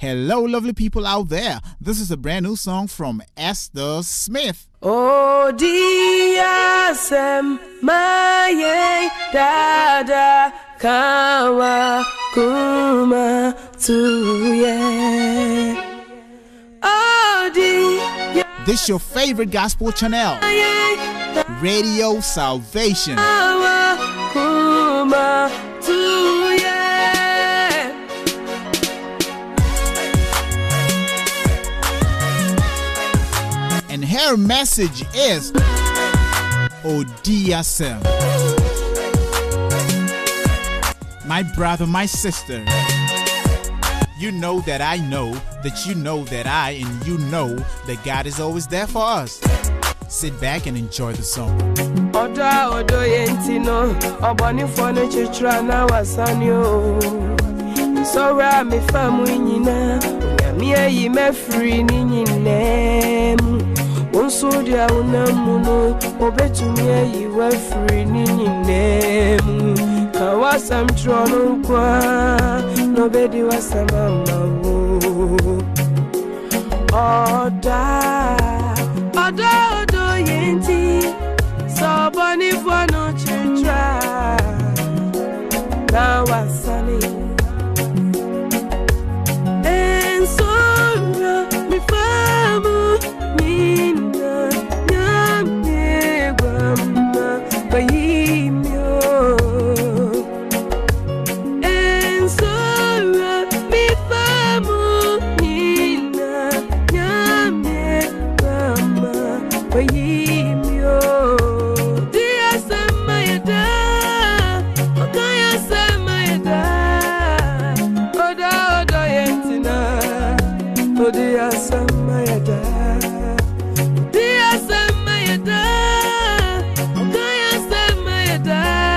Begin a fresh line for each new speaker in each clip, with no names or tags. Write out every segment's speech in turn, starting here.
Hello, lovely people out there. This is a brand new song from Esther Smith.
Oh, dear Sam, my dada, kawa, kuma, tuye. Oh, dear.
This your favorite gospel channel, Radio Salvation.
Kawa, kuma, tuye.
And her message is, oh dear Sam, my brother, my sister, you know that I know that you know that I and you know that God is always there for us. Sit back and enjoy the song.
Oda odo yentino, obani fone chitra na wasanyo. Sora me famu nyina, nyamia yi me free ni nyinem. Onsodia unamuno, obetumie yi we free ni nyinem. Kawasam trono kwa, nobedi wasamama wo. Oda odo yenti, so boni fano chitra na wasani. And so mi famu mina nyamye gwama bayimyo. And so mi famu mina nyamye gwama bayimyo. Dia samayada, okaya samayada. Oda yentina, odia samayada. Dia samayada, okaya samayada.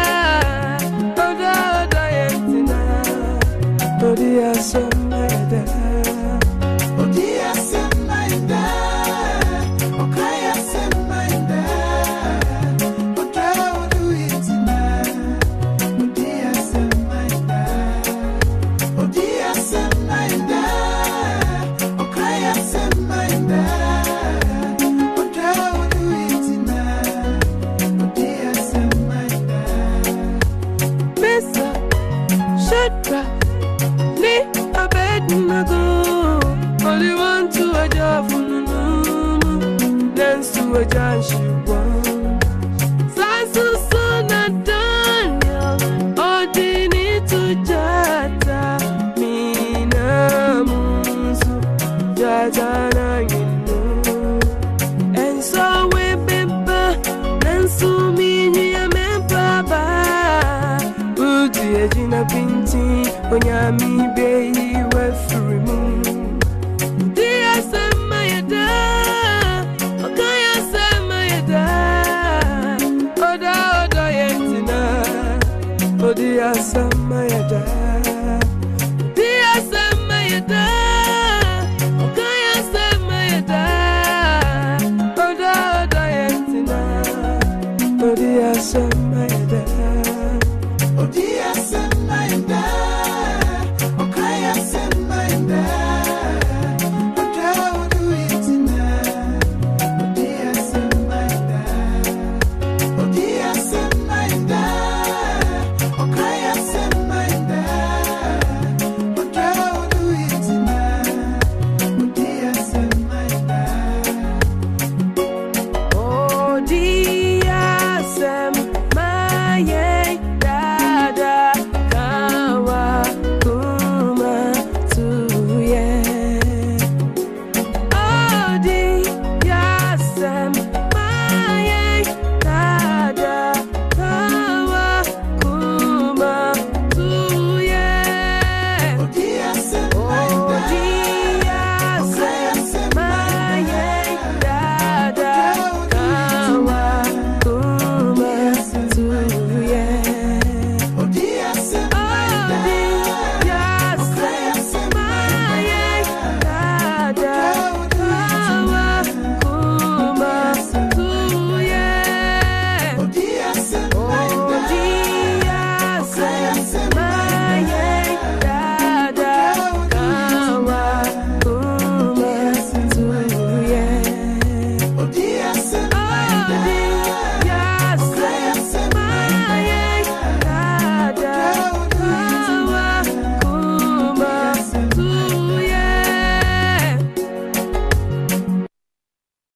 Oda yentina, odia samayada. Odia samayada, okaya samayada. Oda yentina, odia samayada. Odia samayada, okaya samayada. Oda yentina, odia samayada. Mesa, Shadra, ni Abednego. Only one to a job, dance to a Joshua. Sansu Sona Daniel, Odini to Jata, Mina Musu, Jajana, you know. And so we bimba, and so me, a man, Baba. Udi, a Gina Pinti, Onyami, baby, we're free moon. Dear Samayada, Okaya Samayada. Oda yentina, odia samayada. Dia samayada,